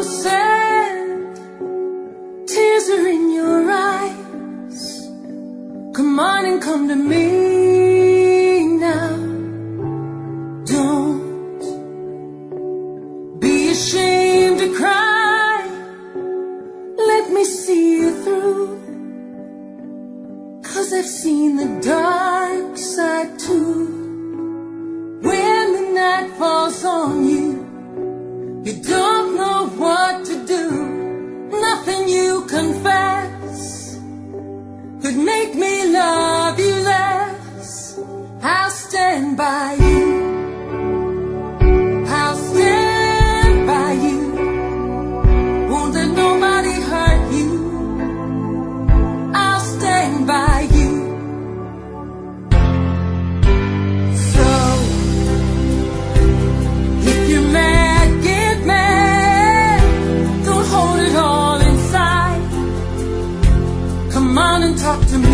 so sad, tears are in your eyes. Come on and come to me now. Don't be ashamed to cry. Let me see you through, 'cause I've seen the dark side too. When the night falls on you, you don't know what to do. Nothing you confess could make me love you less. I'll stand by you. I'll stand by you. Won't let nobody hurt you. I'll stand by you. So, if you're mad, get mad. Don't hold it all inside. Come on and talk to me.